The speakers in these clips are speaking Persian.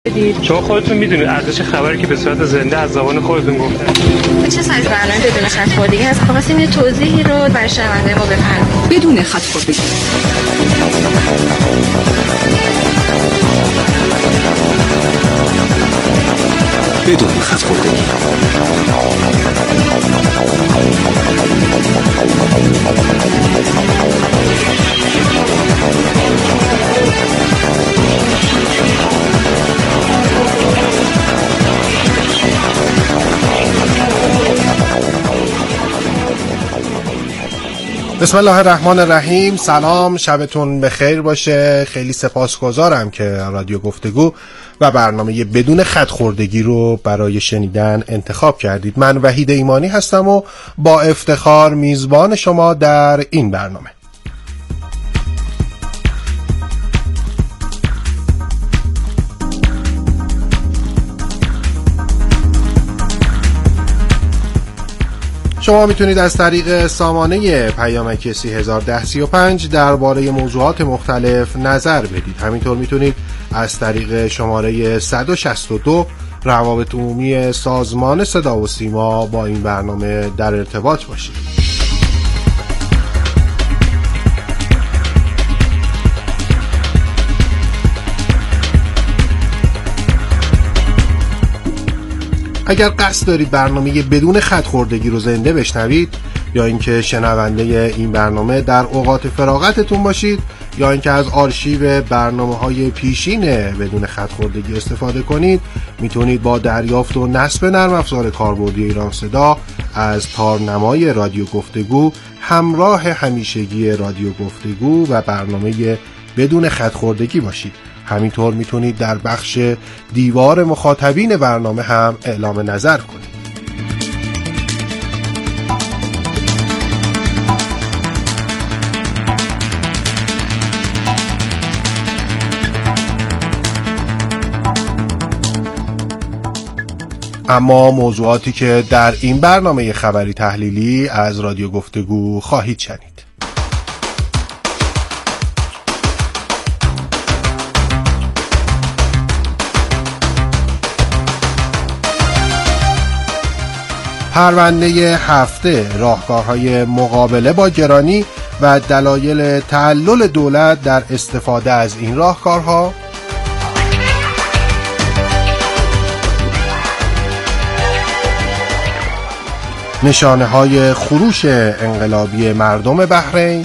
شما خودتون میدونید ارزش خبری که به صورت زنده از زبان خودتون گفتن چه سایز برنامه بدون خط خوردگی هست؟ خواستیم یه توضیحی رو برای شنونده ما بفرمایید. بدون خط خوردگی. بدون خط خوردگی. بسم الله الرحمن الرحیم. سلام، شبتون بخیر باشه. خیلی سپاسگزارم که رادیو گفتگو و برنامه بدون خط خوردگی رو برای شنیدن انتخاب کردید. من وحید ایمانی هستم و با افتخار میزبان شما در این برنامه. شما میتونید از طریق سامانه پیامک 301035 درباره موضوعات مختلف نظر بدید. همینطور میتونید از طریق شماره 162 روابط عمومی سازمان صدا و سیما با این برنامه در ارتباط باشید. اگر قصد دارید برنامه بدون خط خوردگی رو زنده بشنوید یا اینکه شنونده این برنامه در اوقات فراغتتون باشید یا اینکه از آرشیو برنامه‌های پیشین بدون خط خوردگی استفاده کنید، میتونید با دریافت و نصب نرم افزار کاربردی ایران صدا از تارنمای رادیو گفتگو همراه همیشگی رادیو گفتگو و برنامه بدون خط خوردگی باشید. همینطور میتونید در بخش دیوار مخاطبین برنامه هم اعلام نظر کنید. اما موضوعاتی که در این برنامه خبری تحلیلی از رادیو گفتگو خواهید شنید: پرونده هفته، راهکارهای مقابله با گرانی و دلایل تعلل دولت در استفاده از این راهکارها، نشانه‌های خروش انقلابی مردم بحرین،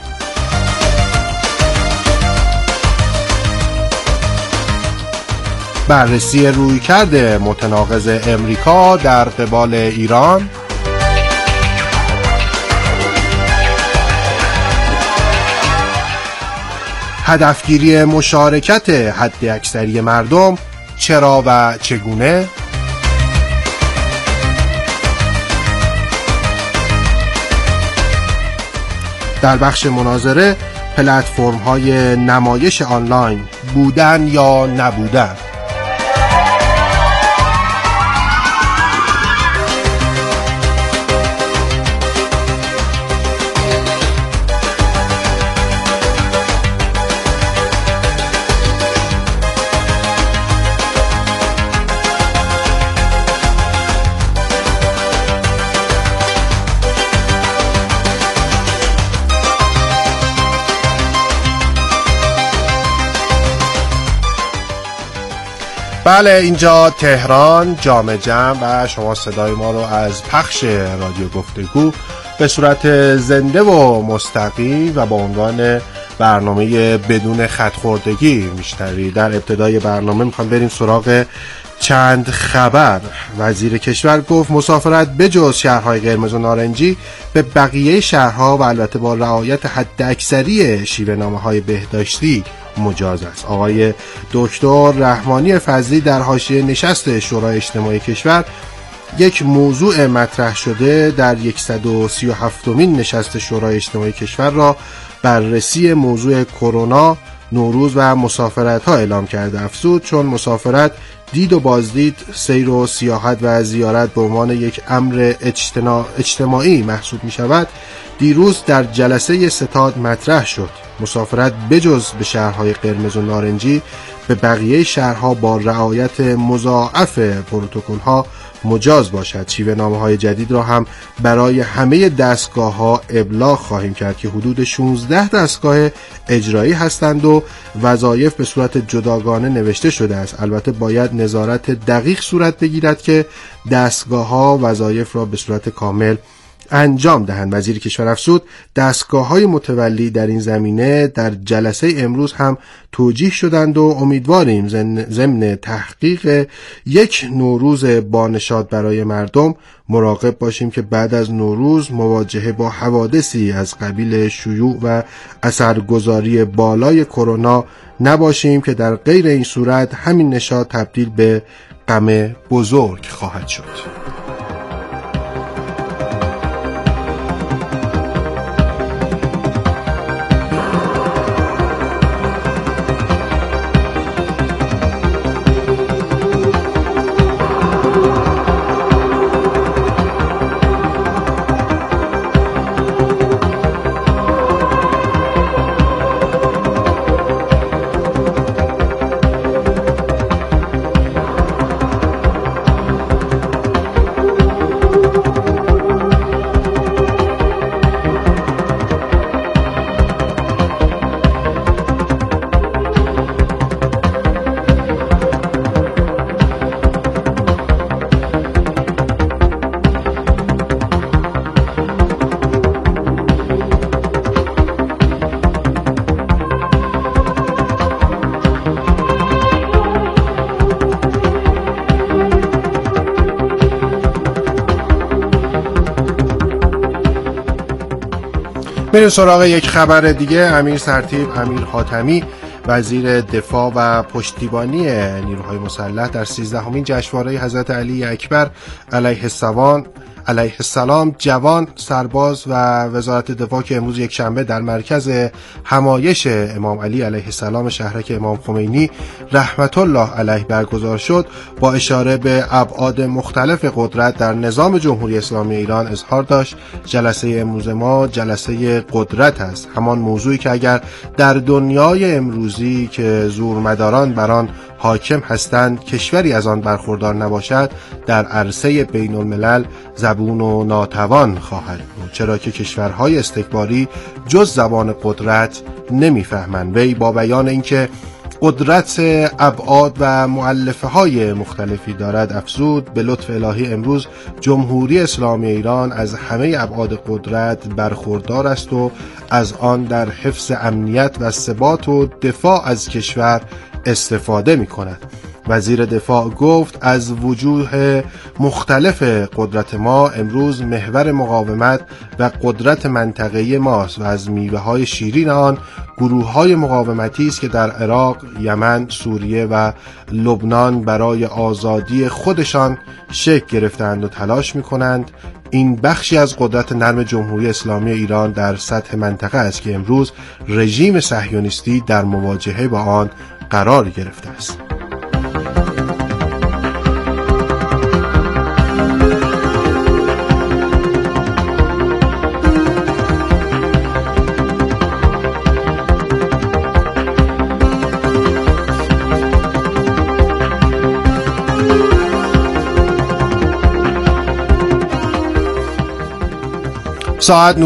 بررسی رویکرد متناقض امریکا در قبال ایران، هدفگیری مشارکت حداکثری مردم، چرا و چگونه، در بخش مناظره پلتفرم‌های نمایش آنلاین بودن یا نبودن. بله، اینجا تهران جامع جمع و شما صدای ما رو از پخش رادیو گفتگو به صورت زنده و مستقیم و با عنوان برنامه بدون خط خوردگی میشنوید. در ابتدای برنامه میخوام بریم سراغ چند خبر. وزیر کشور گفت مسافرت بجز شهرهای قرمز و نارنجی به بقیه شهرها و البته با رعایت حداکثری شیوه‌نامه‌های بهداشتی مجاز است. آقای دکتر رحمانی فضلی در حاشیه نشست شورای اجتماعی کشور یک موضوع مطرح شده در 137مین نشست شورای اجتماعی کشور را بررسی موضوع کرونا، نوروز و مسافرت ها اعلام کرده. افزود چون مسافرت دید و بازدید، سیر و سیاحت و زیارت به عنوان یک امر اجتماعی محسوب می شود، دیروز در جلسه ستاد مطرح شد مسافرت بجز به شهرهای قرمز و نارنجی به بقیه شهرها با رعایت مضاعف پروتکل‌ها مجاز باشد. شیوه‌نامه‌های جدید را هم برای همه دستگاه‌ها ابلاغ خواهیم کرد که حدود 16 دستگاه اجرایی هستند و وظایف به صورت جداگانه نوشته شده است. البته باید نظارت دقیق صورت بگیرد که دستگاه‌ها وظایف را به صورت کامل انجام دهند. وزیر کشور افزود دستگاه‌های متولی در این زمینه در جلسه امروز هم توجیه شدند و امیدواریم ضمن تحقیق یک نوروز بانشاد برای مردم مراقب باشیم که بعد از نوروز مواجهه با حوادثی از قبیل شیوع و اثرگذاری بالای کرونا نباشیم که در غیر این صورت همین نشاط تبدیل به غم بزرگ خواهد شد. بریم سراغ یک خبر دیگه. امیر سرتیپ امیر حاتمی وزیر دفاع و پشتیبانی نیروهای مسلح در 13مین جشنواره حضرت علی اکبر علیه السلام جوان سرباز و وزارت دفاع که امروز یک شنبه در مرکز همایش امام علی علیه السلام شهرک امام خمینی رحمت الله علیه برگزار شد، با اشاره به ابعاد مختلف قدرت در نظام جمهوری اسلامی ایران اظهار داشت جلسه امروز ما جلسه قدرت است، همان موضوعی که اگر در دنیای امروزی که زورمداران بر آن حاکم هستند کشوری از آن برخوردار نباشد در عرصه بین الملل زبون و ناتوان خواهد بود، چرا که کشورهای استکباری جز زبان قدرت نمیفهمند. وی با بیان اینکه قدرت ابعاد و مؤلفه های مختلفی دارد افزود به لطف الهی امروز جمهوری اسلامی ایران از همه ابعاد قدرت برخوردار است و از آن در حفظ امنیت و ثبات و دفاع از کشور استفاده می کند. وزیر دفاع گفت از وجوه مختلف قدرت ما امروز محور مقاومت و قدرت منطقه‌ای ماست و از میوه های شیرین آن گروه های مقاومتی است که در عراق، یمن، سوریه و لبنان برای آزادی خودشان شکل گرفتند و تلاش می کنند. این بخشی از قدرت نرم جمهوری اسلامی ایران در سطح منطقه است که امروز رژیم صهیونیستی در مواجهه با آن قرار گرفته است. ساعت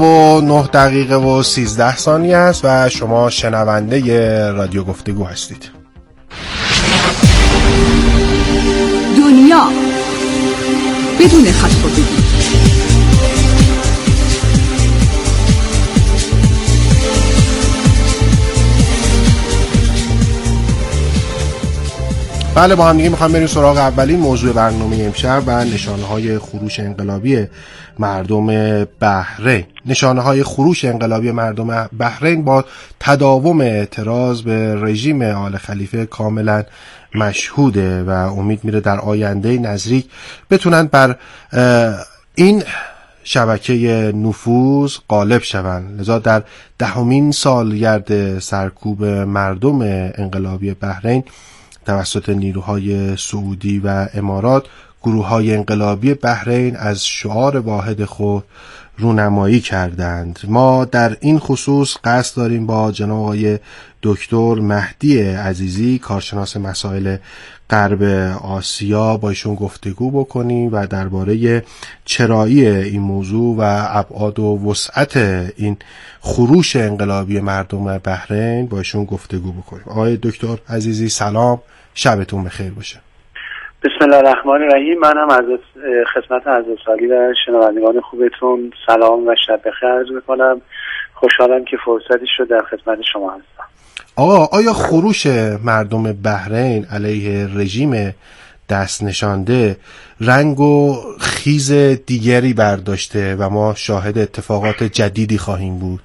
19:09:13 است و شما شنونده رادیو گفتگو هستید. دنیا بدون خط‌خطی. بله، با هم دیگه میخوام بریم سراغ اولین موضوع برنامه امشب و نشانه‌های خروش انقلابی مردم بحرین. نشانه‌های خروش انقلابی مردم بحرین با تداوم اعتراض به رژیم آل خلیفه کاملا مشهوده و امید میره در آینده نزدیک بتونن بر این شبکه نفوذ غالب شوند. لذا در 10مین سالگرد سرکوب مردم انقلابی بحرین توسط نیروهای سعودی و امارات، گروه‌های انقلابی بحرین از شعار واحد خود رونمایی کردند. ما در این خصوص قصد داریم با جناب آقای دکتر مهدی عزیزی، کارشناس مسائل غرب آسیا، با ایشون گفتگو بکنیم و درباره چرایی این موضوع و ابعاد و وسعت این خروش انقلابی مردم بحرین با ایشون گفتگو بکنیم. آقای دکتر عزیزی سلام، شبتون بخیر باشه. بسم الله الرحمن الرحیم. من هم از خدمت عزیز سالی و شنوندگان خوبتون سلام و شب بخیر عرض میکنم. خوشحالم که فرصتی شد در خدمت شما هستم. آقا، آیا خروش مردم بحرین علیه رژیم دست نشانده رنگ و خیز دیگری برداشته و ما شاهد اتفاقات جدیدی خواهیم بود؟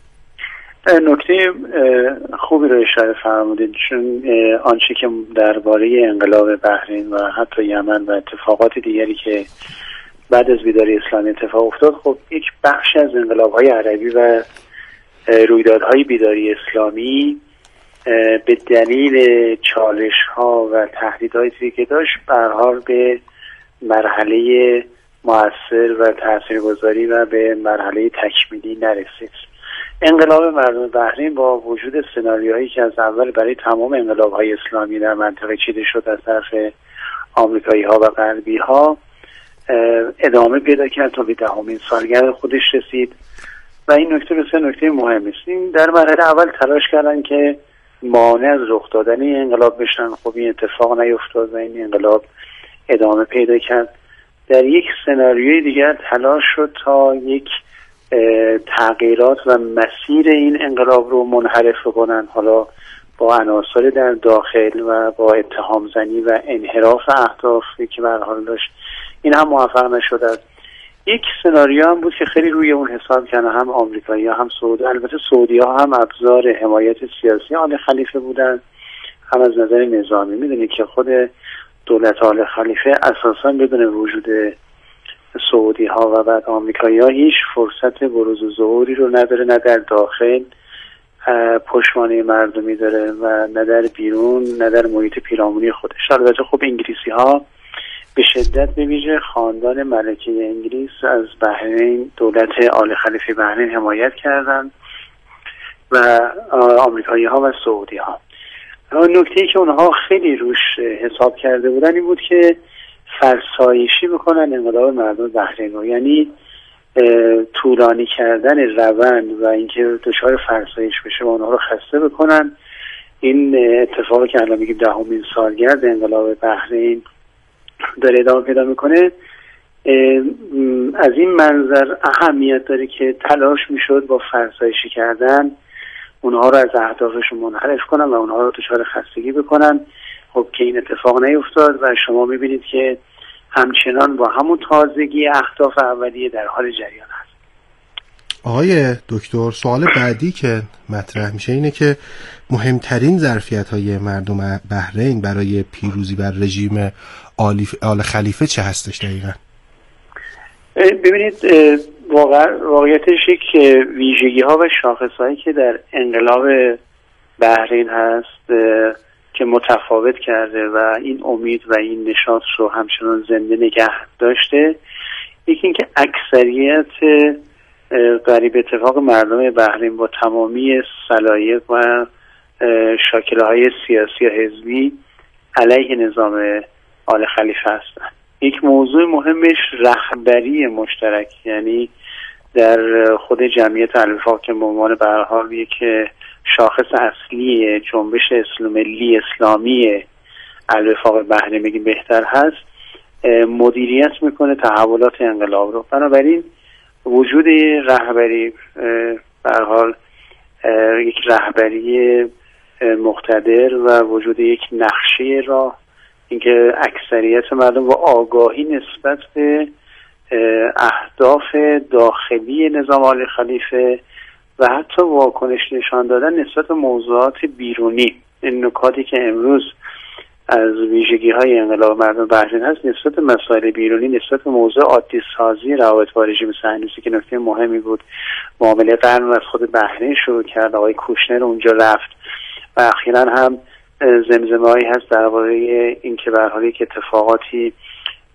نکته خوبی رو اشاره فرمودید، چون آنچه که درباره انقلاب بحرین و حتی یمن و اتفاقات دیگری که بعد از بیداری اسلامی اتفاق افتاد، خب یک بخش از انقلاب‌های عربی و رویدادهای بیداری اسلامی به دلیل چالش‌ها و تهدیدهایی که داشت به هر حال به مرحله مؤثر و تاثیرگذاری و به مرحله تکمیلی نرسید. انقلاب مردم بحرین با وجود سناریوهایی که از اول برای تمام انقلاب‌های اسلامی در منطقه چیده شد از طرف آمریکایی‌ها و غربی‌ها ادامه پیدا کرد تا به 10مین سالگرد خودش رسید و این نکته بسیار نکته مهمی است. این در مرحله اول تلاش کردن که مانع از رخ دادن این انقلاب بشن. خب این اتفاق نیفتاد و این انقلاب ادامه پیدا کرد. در یک سناریوی دیگر تلاش شد تا یک تغییرات و مسیر این انقلاب رو منحرف کنن، حالا با عناصر در داخل و با اتهام زنی و انحراف اهدافی که به هر حال داشت. این هم موفق نشد. یک سناریو هم بود که خیلی روی اون حساب کردن هم آمریکایی‌ها هم سعودی. البته سعودی‌ها هم ابزار حمایت سیاسی آل خلیفه بودن، هم از نظر نظامی. میدونید که خود دولت آل خلیفه اساساً بدون وجود سعودی‌ها و بعد آمریکایی‌ها هیچ فرصت بروز و ظهوری رو نداره، نه در داخل پشتوانه مردمی داره و نه در بیرون، نه در محیط پیرامونی خودش. البته خب انگلیسی‌ها به شدت به ویژه خاندان ملکه انگلیس از بحرین، دولت آل خلیفه بحرین حمایت کردند و آمریکایی‌ها و سعودی‌ها. نکته‌ای که اونها خیلی روش حساب کرده بودن این بود که فرسایشی بکنن انقلاب مردم بحرین رو، یعنی طولانی کردن روند و اینکه دچار فرسایش بشه و اونها رو خسته بکنن. این اتفاقی که الان میگیم 10مین سالگرد انقلاب بحرین داره ادامه پیدا میکنه، از این منظر اهمیت داره که تلاش میشد با فرسایشی کردن اونها رو از اهدافشون منحرف کنن و اونها رو دچار خستگی بکنن. خب که این اتفاق نیفتاد و شما میبینید که همچنان با همون تازگی اهداف اولیه در حال جریان هست. آقای دکتر، سوال بعدی که مطرح میشه اینه که مهمترین ظرفیت‌های مردم بحرین برای پیروزی بر رژیم آل خلیفه چه هستش دقیقاً؟ ببینید، واقعیتش یک ویژگی‌ها و شاخص‌هایی که در انقلاب بحرین هست که متفاوت کرده و این امید و این نشاط رو همچنان زنده نگه داشته، یکی این که اکثریت قریب اتفاق مردم بحرین با تمامی سلایق و شاکله‌های سیاسی و حزبی علیه نظام آل خلیفه هستند. یک موضوع مهمش رهبری مشترک، یعنی در خود جمعیت الوفاق که به عنوان به هر حال یک شاخص اصلی جنبش ملی اسلامی الوفاق بحرین میگیم بهتر هست، مدیریت میکنه تحولات انقلاب رو. بنابراین وجود رهبری به هر حال یک رهبری مقتدر و وجود یک نقشه راه، اینکه اکثریت مردم با آگاهی نسبت به اهداف داخلی نظام آل خلیفه و حتی واکنش نشان دادن نسبت به موضوعات بیرونی، این نکاتی که امروز از ویژگی‌های انقلاب مردم بحرین هست نسبت به مسائل بیرونی، نسبت به موضوع عادی سازی روابط با رژیم صهیونیستی که نکته مهمی بود. معامله قرن از خود بحرین شروع کرد، آقای کوشنر اونجا رفت و اخیراً هم زمزمه‌هایی هست درباره اینکه به هر حال یک اتفاقاتی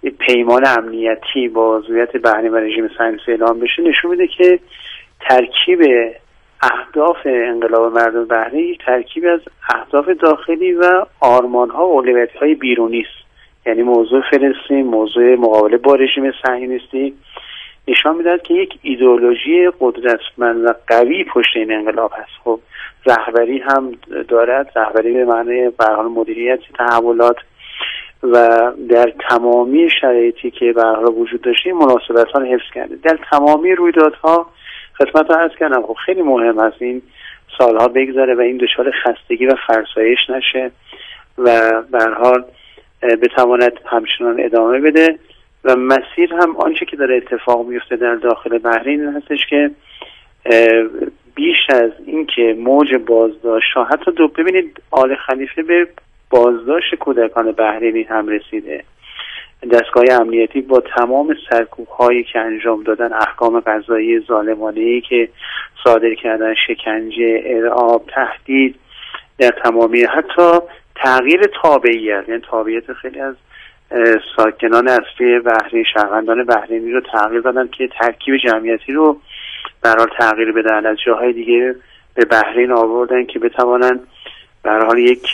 پیمان امنیتی با عضویت بحرین و رژیم صهیونیستی اعلام بشه نشون میده که ترکیب اهداف انقلاب مردم بحرین یک ترکیب از اهداف داخلی و آرمان‌ها و اولویت‌های بیرونی است. یعنی موضوع فلسطین، موضوع مقابله با رژیم صهیونیستی نشان میدهد که یک ایدئولوژی قدرتمند و قوی پشت این انقلاب هست. خب رهبری هم دارد، رهبری به معنی به هر حال مدیریت تحولات و در تمامی شرایطی که به هر حال وجود داشته مناسبت‌ها رو حفظ کرده. در تمامی رویدادها خدمت عرض کردم خب خیلی مهم است این سالها بگذره و این دچار خستگی و فرسایش نشه و به هر حال بتواند همچنان ادامه بده و مسیر هم آنچه که داره اتفاق میفته در داخل بحرین هستش که بیش از این که موج بازداشت ها حتی ببینید آل خلیفه به بازداشت کودکان بحرینی هم رسیده. دستگاه امنیتی با تمام سرکوب هایی که انجام دادن، احکام قضایی ظالمانه‌ای که صادر کردن، شکنجه، ارعاب، تهدید در تمامی، حتی تغییر تابعیت، یعنی تابعیت خیلی از ساکنان اصلی بحرین، شهروندان بحرینی رو تغییر دادن که ترکیب جمعیتی رو برای تغییر بدن، از جاهای دیگه به بحرین آوردن که بتوانن برای یک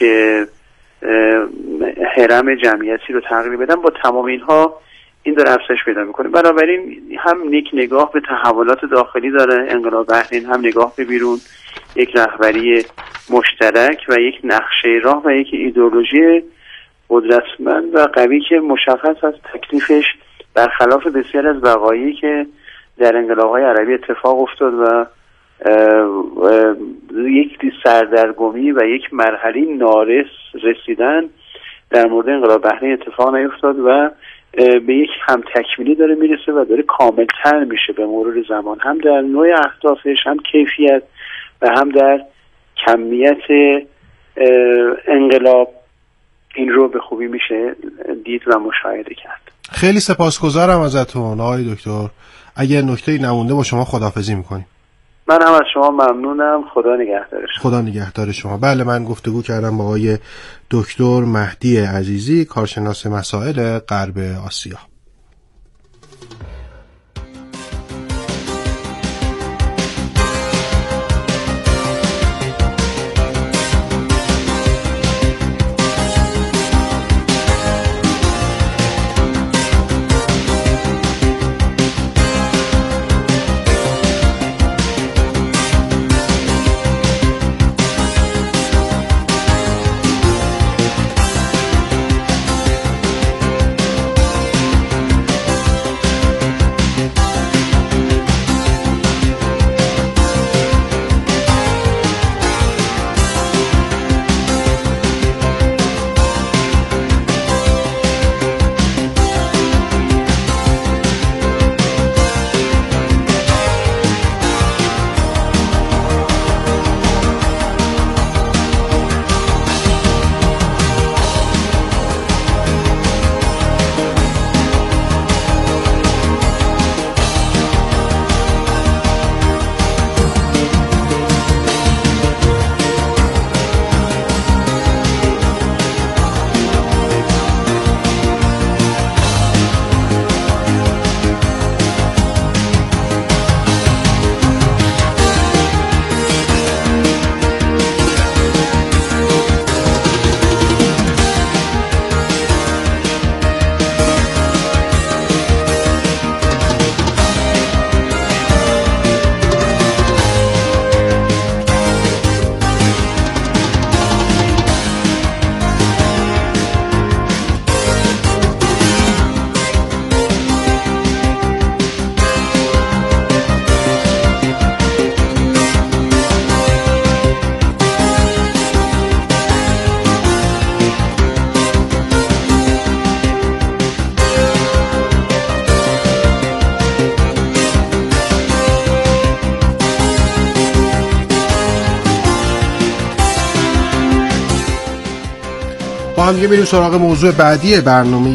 هرم جمعیتی رو تغییر بدن. با تمام اینها این داره افزایش پیدا میکنه. بنابراین هم یک نگاه به تحولات داخلی داره انقلاب بحرین، هم نگاه به بیرون، یک رهبری مشترک و یک نقشه راه و یک ایدئولوژی قدرتمند و قوی که مشخص از تکلیفش برخلاف بسیار از وقایعی که در انقلاب‌های عربی اتفاق افتاد و یک سردرگمی و یک مرحله نارس رسیدن در مورد انقلاب بحرین اتفاق نیفتاد و به یک هم تکمیلی داره میرسه و داره کاملتر میشه به مرور زمان، هم در نوع اهدافش، هم کیفیت و هم در کمیت انقلاب. این رو به خوبی میشه دید و مشاهده کرد. خیلی سپاسگزارم ازتون آقای دکتر. اگه نکته‌ای نمونده با شما خداحافظی میکنیم. من هم از شما ممنونم. خدا نگهدارش. خدا نگهدار شما. بله، من گفتگو کردم با آقای دکتر مهدی عزیزی، کارشناس مسائل غرب آسیا. هم دیگه بریم سراغ موضوع بعدی برنامه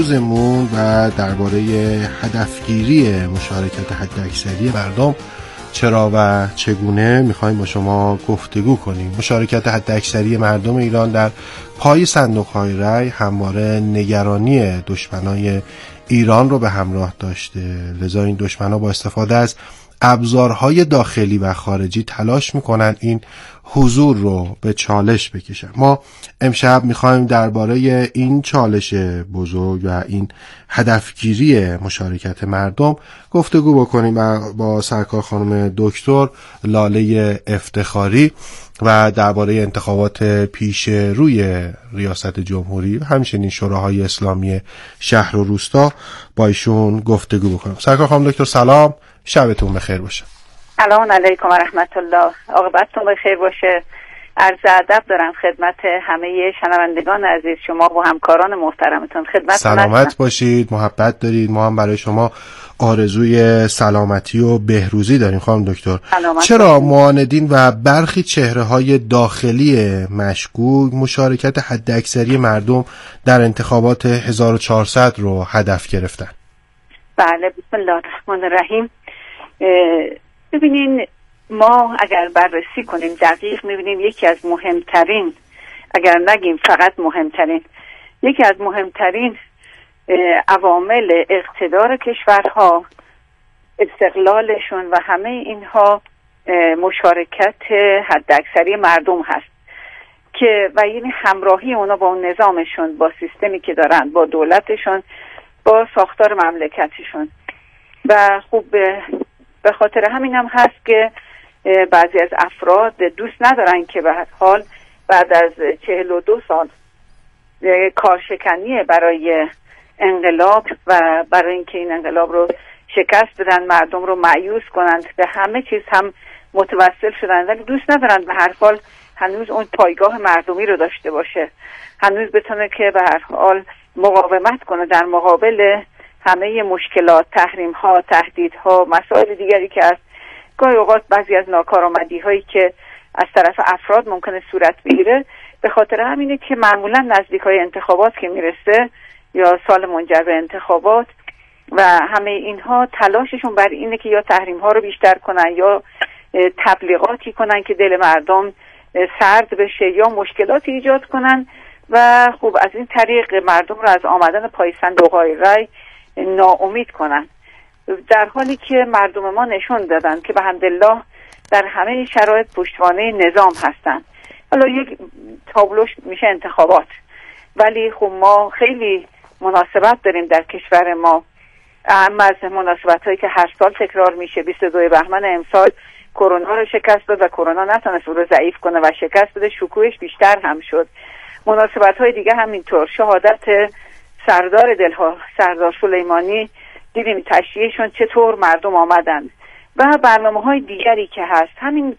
امروزمون و درباره هدفگیری مشارکت حداکثری مردم چرا و چگونه میخوایم با شما گفتگو کنیم. مشارکت حداکثری مردم ایران در پای صندوق‌های رای همواره نگرانی دشمنای ایران رو به همراه داشته، لذا این دشمنا با استفاده از ابزارهای داخلی و خارجی تلاش میکنن این حضور رو به چالش بکشن. ما امشب میخوایم درباره این چالش بزرگ و این هدفگیری مشارکت مردم گفتگو بکنیم و با سرکار خانم دکتر لاله افتخاری و درباره انتخابات پیش روی ریاست جمهوری و همچنین شوراهای اسلامی شهر و روستا با ایشون گفتگو بکنیم. سرکار خانم دکتر سلام، شبتون بخیر باشه. سلام علیکم و رحمت الله. عاقبتتون بخیر باشه. عرض ادب دارم خدمت همه شنوندگان عزیز شما و همکاران محترمتون. خدمت سلامت باشید، محبت دارید. ما هم برای شما آرزوی سلامتی و بهروزی داریم خانم دکتر. چرا معاندین و برخی چهره‌های داخلی مشکوک مشارکت حداکثری مردم در انتخابات 1400 رو هدف گرفتن؟ بله، بسم الله الرحمن الرحیم. ببینین، ما اگر بررسی کنیم دقیق میبینیم یکی از مهمترین، اگر نگیم فقط مهمترین، یکی از مهمترین عوامل اقتدار کشورها، استقلالشون و همه اینها مشارکت حداکثری مردم هست که و یعنی همراهی اونا با اون نظامشون، با سیستمی که دارن، با دولتشون، با ساختار مملکتشون. و خوب به خاطر همین هم هست که بعضی از افراد دوست ندارن که به هر حال بعد از 42 سال کارشکنی برای انقلاب و برای اینکه این انقلاب رو شکست بدن، مردم رو مایوس کنند، به همه چیز هم متوسل شدن، ولی دوست ندارن به هر حال هنوز اون پایگاه مردمی رو داشته باشه، هنوز بتونه که به هر حال مقاومت کنه در مقابل همه مشکلات، تحریم‌ها، تهدیدها، مسائل دیگری که از گاهی اوقات بعضی از ناکارآمدی‌هایی که از طرف افراد ممکنه صورت بگیره. به خاطر همینه که معمولا نزدیکای انتخابات که میرسه یا سال منجر به انتخابات و همه اینها تلاششون بر اینه که یا تحریم‌ها رو بیشتر کنن یا تبلیغاتی کنن که دل مردم سرد بشه یا مشکلاتی ایجاد کنن و خوب از این طریق مردم رو از آمدن پای صندوق‌های رای ناامید کنن، در حالی که مردم ما نشون دادن که به حمدالله در همه شرایط پشتوانه نظام هستن. حالا یک تابلوش میشه انتخابات، ولی خب ما خیلی مناسبت داریم در کشور ما، اهم از مناسبت هایی که هر سال تکرار میشه. 22 بهمن امسال کرونا رو شکست داد و کرونا نتونست او رو ضعیف کنه و شکست داده، شکوهش بیشتر هم شد. مناسبت های دیگه همینطور، شهادت سردار دلها سردار سلیمانی، دیدیم تشییعشون چطور مردم آمدن و برنامه‌های دیگری که هست، همین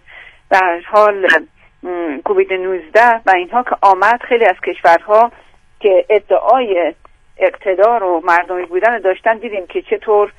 در حال کووید 19 و اینها که آمد، خیلی از کشورها که ادعای اقتدار و مردمی بودن داشتن، دیدیم که چطور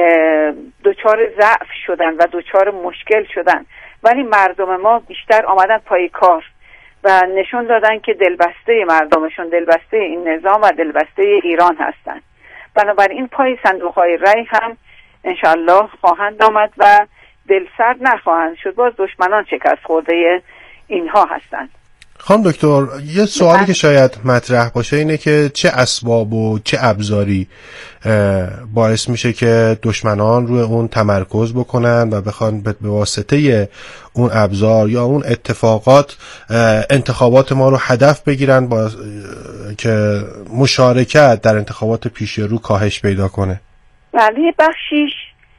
دوچار ضعف شدن و دوچار مشکل شدن، ولی مردم ما بیشتر آمدن پای کار و نشون دادن که دلبسته مردمشون، دلبسته این نظام و دلبسته ایران هستن. بنابراین پای صندوق‌های رای هم انشالله خواهند آمد و دلسرد نخواهند شد. باز دشمنان شکست خورده اینها هستند. خانم دکتر، یه سوالی که شاید مطرح باشه اینه که چه اسباب و چه ابزاری باعث میشه که دشمنان روی اون تمرکز بکنن و بخوان به واسطه اون ابزار یا اون اتفاقات انتخابات ما رو هدف بگیرن با که مشارکت در انتخابات پیش رو کاهش پیدا کنه؟ بله، بخشیش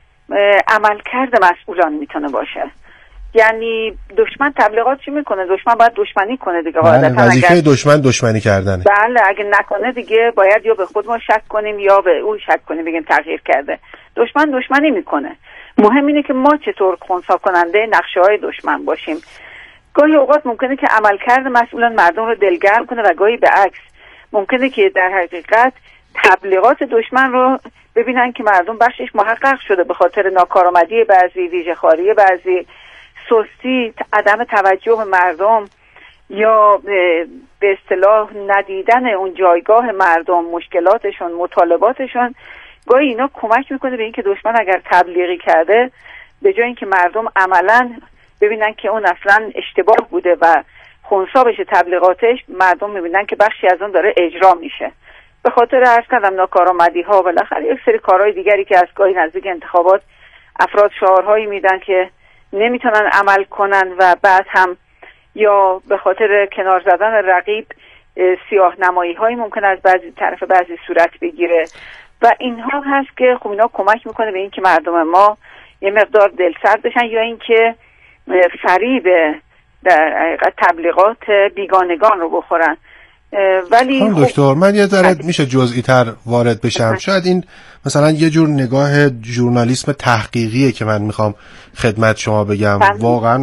عملکرد مسئولان میتونه باشه. یعنی دشمن تبلیغات چی میکنه؟ دشمن باید دشمنی کنه دیگه. وظیفه دشمن دشمنی کردنه. بله، اگه نکنه دیگه باید یا به خود ما شک کنیم یا به او شک کنیم بگیم تغییر کرده. دشمن دشمنی میکنه. مهم اینه که ما چطور خنثی کننده نقشه های دشمن باشیم. گاهی اوقات ممکنه که عملکرد مسئولان مردم رو دلگرم کنه و گاهی به عکس ممکنه که در حقیقت تبلیغات دشمن رو ببینن که مردم بخشش محقق شده به خاطر ناکارآمدی بعضی، ویژه‌خواری بعضی، سستی، عدم توجه مردم یا به اصطلاح ندیدن اون جایگاه مردم، مشکلاتشون، مطالباتشون. گاهی اینا کمک میکنه به اینکه دشمن اگر تبلیغی کرده به جای اینکه مردم عملاً ببینن که اون اصلا اشتباه بوده و خنثی بشه تبلیغاتش، مردم میبینن که بخشی از اون داره اجرا میشه. به خاطر عرض کردم ناکارآمدی ها و بالاخره یک سری کارهای دیگری که از گاهی نزدیک انتخابات افراد شعارهایی میدن که نمیتونن عمل کنن و بعد هم یا به خاطر کنار زدن رقیب سیاه نمایی هایی ممکن از بعضی طرف بعضی صورت بگیره و اینها هست که خب اینا کمک میکنه به این که مردم ما یه مقدار دلسرد بشن یا اینکه فریب در حقیقت تبلیغات بیگانگان رو بخورن. ولی دکتر من یه ذره میشه جزئی تر وارد بشم؟ شاید این مثلا یه جور نگاه ژورنالیسم تحقیقیه که من میخوام خدمت شما بگم. واقعا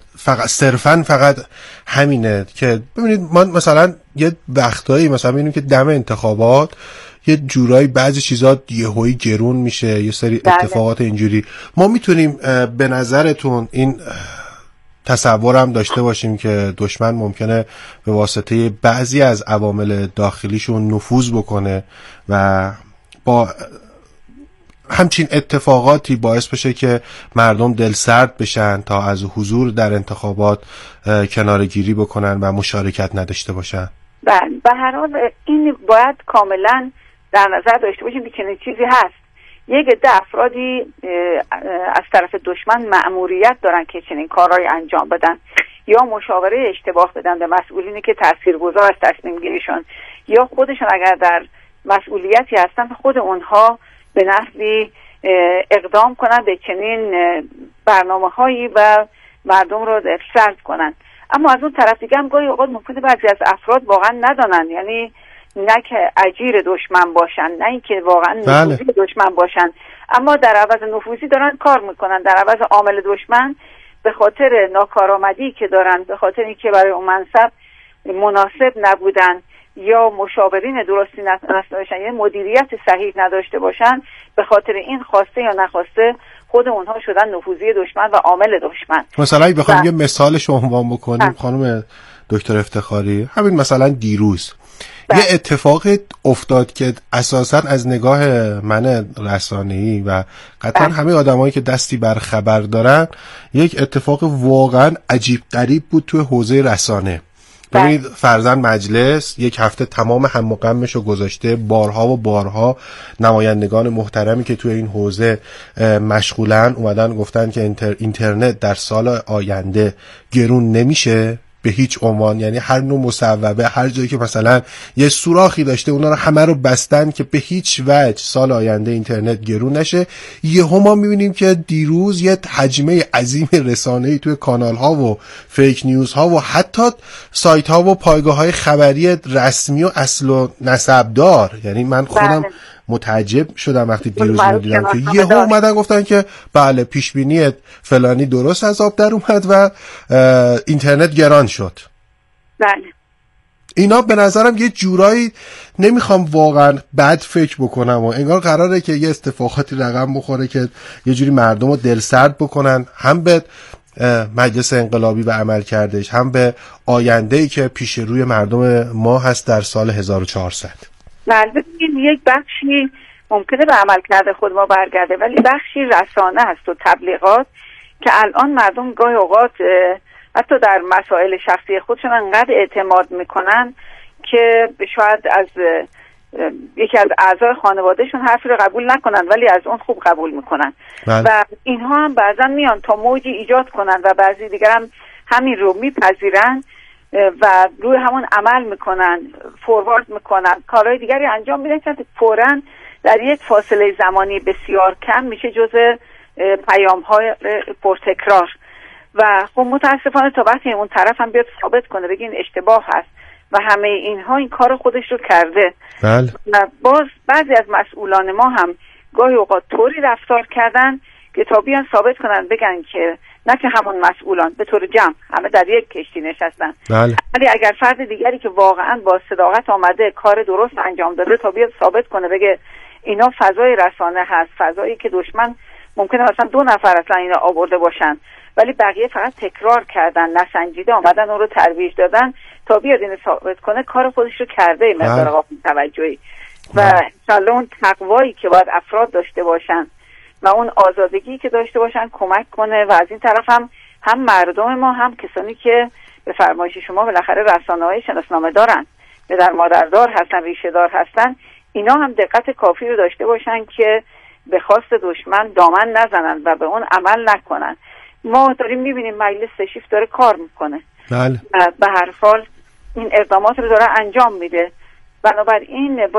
فقط همینه که ببینید ما مثلا یه وقتایی مثلا میبینیم که دم انتخابات یه جورایی بعضی چیزا یهویی گرون میشه، یه سری اتفاقات اینجوری. ما میتونیم به نظرتون این تصورم داشته باشیم که دشمن ممکنه به واسطه بعضی از عوامل داخلیشون نفوذ بکنه و با همچین اتفاقاتی باعث بشه که مردم دلسرد بشن تا از حضور در انتخابات کناره‌گیری بکنن و مشارکت نداشته باشن؟ بله، به هر حال این باید کاملا در نظر داشته باشیم که چنین چیزی هست. یک عده افرادی از طرف دشمن مأموریت دارن که چنین کارهای انجام بدن یا مشاوره اشتباه بدن به مسئولینی که تاثیرگذار از تصمیم گیریشون، یا خودشون اگر در مسئولیتی هستن خود اونها به نحوی اقدام کنن به چنین برنامه‌هایی و مردم رو سرد کنن. اما از اون طرف دیگه هم گاهی اوقات ممکنه بعضی از افراد واقعا ندانن، یعنی نه که اجیر دشمن باشن، نه اینکه واقعا نفوذی دشمن باشن، اما در عوض نفوذی دارن کار میکنن، در عوض عامل دشمن به خاطر ناکارآمدی که دارن، به خاطر اینکه برای اون منصب مناسب نبودن یا مشاورین درستی نداشتن یا مدیریت صحیح نداشته باشن، به خاطر این خواسته یا نخواسته خود اونها شدن نفوذی دشمن و عامل دشمن. مثلا بخوایم یه مثالش رو عنوان بکنیم خانم دکتر افتخاری، همین مثلا دیروز یه اتفاق افتاد که اساساً از نگاه من رسانه‌ای و قطعا همه آدمایی که دستی بر خبر دارن یک اتفاق واقعا عجیب غریب بود توی حوزه رسانه. ببینید فرزند مجلس یک هفته تمام هم و غمش رو گذاشته، بارها و بارها نمایندگان محترمی که توی این حوزه مشغولن اومدن گفتن که اینترنت در سال آینده گرون نمیشه به هیچ عنوان، یعنی هر نوع مصوبه، هر جایی که مثلا یه سوراخی داشته اونا رو همه رو بستن که به هیچ وجه سال آینده اینترنت گرون نشه. یهو ما می‌بینیم که دیروز یه حجمه عظیم رسانه‌ای توی کانال‌ها و فیک نیوزها و حتی سایت‌ها و پایگاه‌های خبری رسمی و اصل و نسبدار، یعنی من خودم متعجب شدم وقتی دیروز می‌دیدم که یهو اومدن گفتن که بله پیشبینی فلانی درست از آب در اومد و اینترنت گران شد. بله. اینا به نظرم یه جورایی نمیخوام واقعا بد فکر بکنم و انگار قراره که یه اتفاقاتی رقم بخوره که یه جوری مردم رو دلسرد بکنن، هم به مجلس انقلابی و عمل کردش، هم به آینده‌ای که پیش روی مردم ما هست در سال 1400. البته یک بخشی ممکنه به عمل کرده خود ما برگرده، ولی بخشی رسانه هست و تبلیغات که الان مردم گاهی اوقات حتی در مسائل شخصی خودشون انقدر اعتماد میکنن که شاید از یکی از اعضای خانوادهشون حرفی رو قبول نکنن ولی از اون خوب قبول میکنن و اینها هم بعضا میان تا موجی ایجاد کنن و بعضی دیگر هم همین رو میپذیرن و روی همون عمل میکنن، فوروارد میکنن، کارهای دیگری انجام میدن که فوراً در یک فاصله زمانی بسیار کم میشه جزء پیام‌های پرتکرار و خب متاسفانه تا وقتی اون طرف هم بیاد ثابت کنه بگه این اشتباه هست و همه اینها این کار خودش رو کرده. بله. و باز بعضی از مسئولان ما هم گاهی اوقات طوری رفتار کردن که تا بیان ثابت کنن بگن که نه که همون مسئولان به طور جمع همه در یک کشتی نشستن. بله. ولی اگر فرد دیگری که واقعا با صداقت آمده کار درست انجام داده تا بیاد ثابت کنه بگه اینا فضای رسانه هست، فضایی که دشمن ممکنه مثلا 2 نفر اصلا اینا آورده باشن ولی بقیه فقط تکرار کردن، نسنجیده آمدن اون رو ترویج دادن تا بیاد اینو ثابت کنه کار خودش رو کرده. مقدار قابل توجهی و انشالله اون تقوایی که باید افراد داشته باشن و اون آزادگی که داشته باشن کمک کنه و از این طرف هم مردم ما هم کسانی که به فرمایش شما بالاخره رسانه‌های شناسنامه دارن، پدر مادردار هستن، ریشه دار هستن، اینا هم دقت کافی رو داشته باشن که به خواست دشمن دامن نزنن و به اون عمل نکنن. ما داریم میبینیم مجلس سه‌شیفت داره کار میکنه، بله. به هر حال این اقدامات رو داره انجام میده. بنابراین